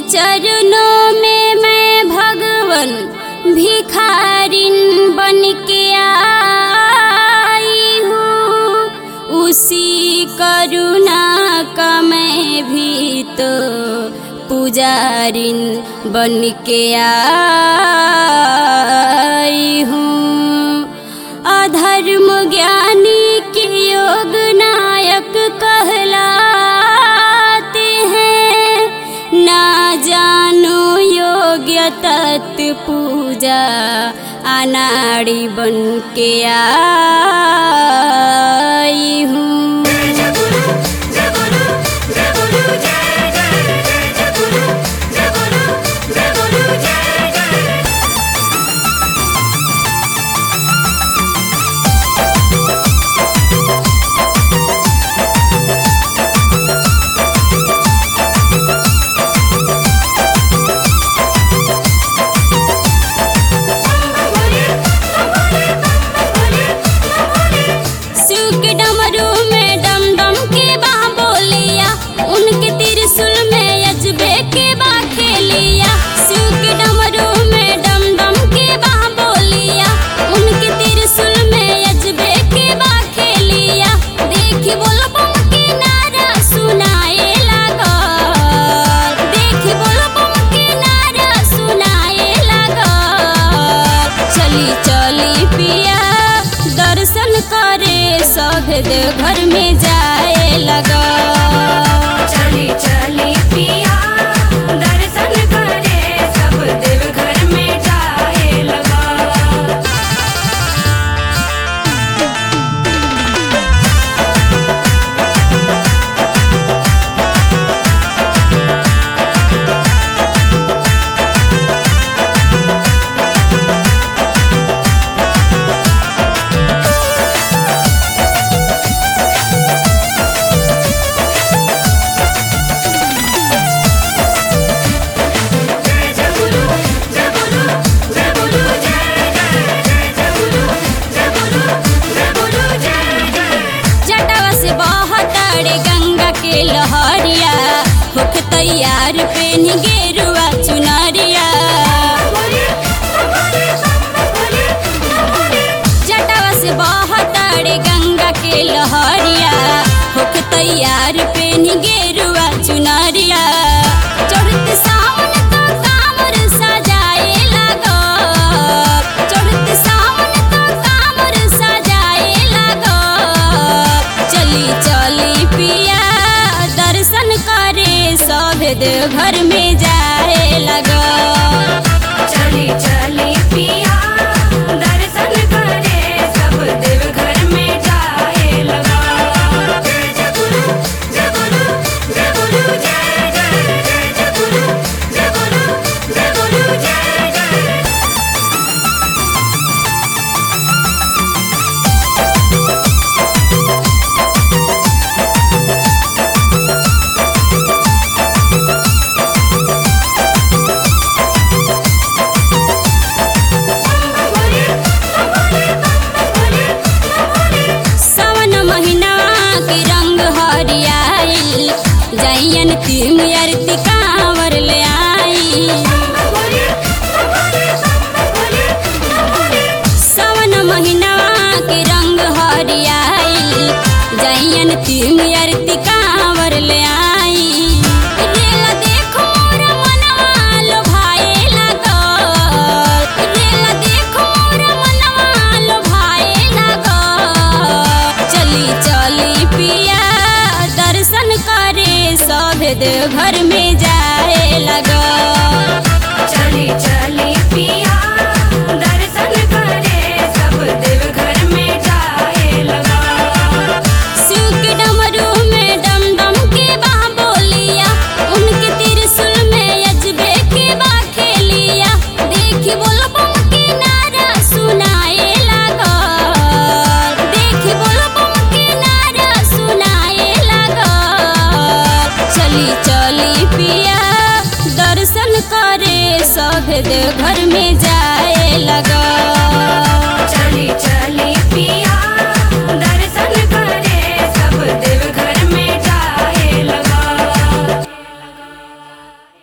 चरणों में मैं भगवन भिखारिन बन के आई हूँ। उसी करुणा का मैं भी तो पुजारिन बन के आई हूँ। अधर्म ज्ञानी के योग नायक कहलाते हैं, ना जानो योग्य तत्पूजा अनाड़ी बन के आई हूँ। देव घर में जाए लगा। चली चली पिया दर्शन करे सब देव घर में जाए लगा। लहरिया होके तैयार पेन गेरुआ चुनरिया। जटावा से बहतारे गंगा के लहरिया होके तैयार पेन गेरुआ चुनरिया। चढ़ते सावन तो कांवर सजाए लगो, चढ़ते सावन तो कांवर सजाए लगो। चली चली पिया दर्शन करे सब देव घर में जाए लगा। चली चली पिया दर्शन करे सब देव घर में जाए लगा। जय गुरु जय गुरु जय गुरु जय जय जय गुरु जय गुरु जय गुरु जय जय। जैन तीन अरती कांवर ले आई। सावन महीना के रंग हरियाई, जैन तीन अरती कांवर ले आई। रेला देखो मोरा मनवा लोभाए लगो, रेला देखो मोरा मनवा लोभाए लगो। चली चली पिया दर्शन करे सब देव घर में जाए लगा। चली चली पिया दर्शन करे सब देव घर में जाए लगा। शिव के डमरू में डम डम के बा बोलिया, उनके त्रिशूल में अजबे के बा खेलिया। देखी बोलबम के नारा सुनाए लगा, देखी बोलबम के नारा सुनाए लगा। चली चली पिया दर्शन करे सब देव घर में जाए लगा।